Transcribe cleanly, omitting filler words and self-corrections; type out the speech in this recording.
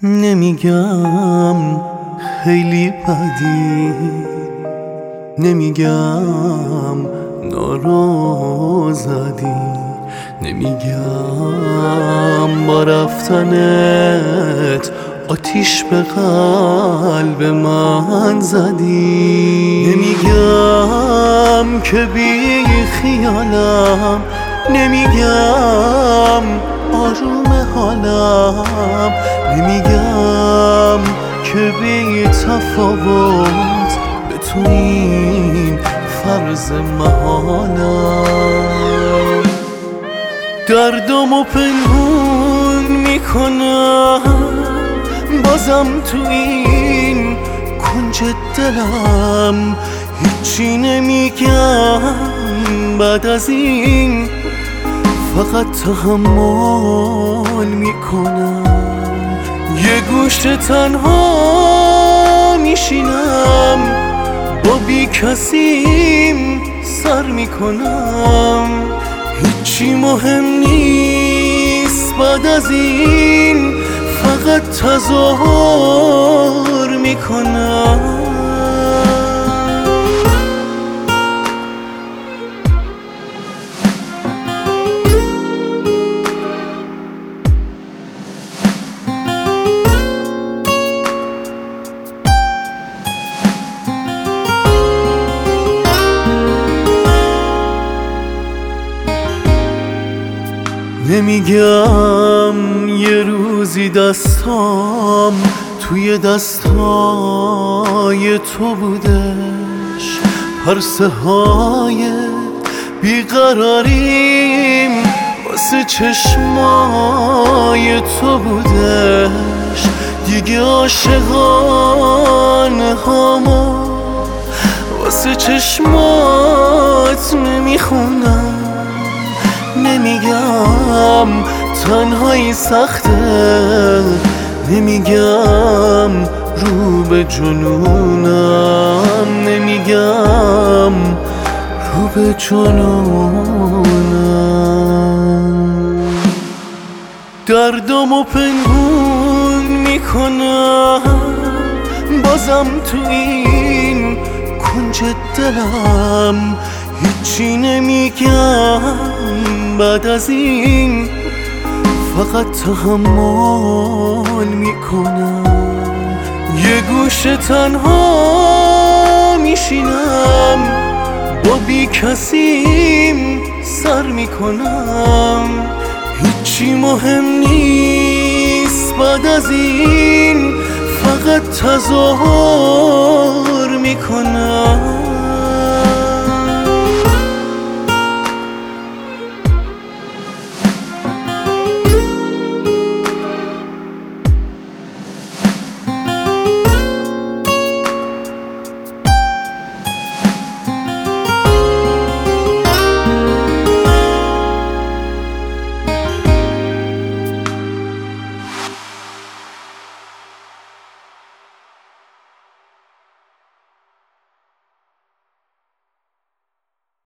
نمیگم خیلی بدی، نمیگم ناراضی، نمیگم با رفتنت آتیش به قلب من زدی، نمیگم که بی خیالم، نمیگم آروم حالم، نمیگم که بی تفاوت به تو این فرض محالم. دردمو پنهون میکنم بازم تو این کنج دلم، هیچی نمیگم بعد از این، فقط تحمل میکنم. یه گوشه تنها میشینم، با بی کسیم سر میکنم. هیچی مهم نیست بعد از این، فقط تظاهر میکنم. نمیگم یه روزی دستام توی دستای تو بودش، پرسه های بیقراریم واسه چشمای تو بودش. دیگه عاشقانه هامو واسه چشمات نمیخونم. نمیگم تنهایی سخته، نمیگم رو به جنونم، نمیگم رو به جنونم. دردمو پنهون میکنم بازم تو این کنج دلم، هیچی نمیگم بعد از این، فقط تحمل میکنم. یه گوشه تنها میشینم، با بی کسیم سر میکنم. هیچی مهم نیست بعد از این، فقط تظاهر میکنم.